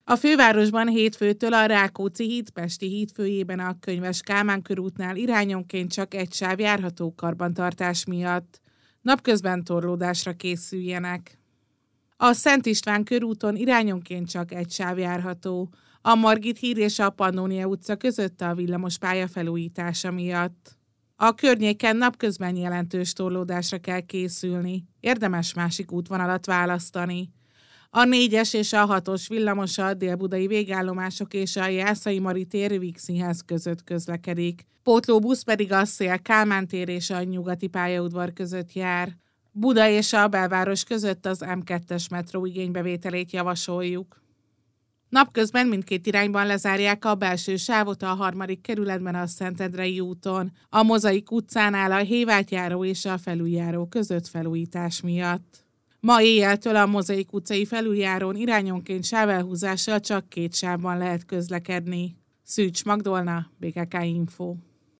A fővárosban hétfőtől a Rákóczi híd Pesti hídfőjében a Könyves Kálmán körútnál irányonként csak egy sáv járható karbantartás miatt. Napközben torlódásra készüljenek. A Szent István körúton irányonként csak egy sáv járható. A Margit híd és a Pannónia utca között a villamospálya felújítása miatt. A környéken napközben jelentős torlódásra kell készülni. Érdemes másik útvonalat választani. A 4-es és a 6-os villamos a délbudai végállomások és a Jászai Mari tér Vígszínház között közlekedik. Pótlóbusz pedig a Széll-Kálmán tér és a Nyugati pályaudvar között jár. Buda és a belváros között az M2-es metró igénybevételét javasoljuk. Napközben mindkét irányban lezárják a belső sávot a 3. kerületben a Szentendrei úton, a Mozaik utcánál a Hévátjáró és a felüljáró között felújítás miatt. Ma éjjeltől a Mozaik utcai felüljárón irányonként sávelhúzással csak 2 sávban lehet közlekedni. Szűcs Magdolna, BKK Info.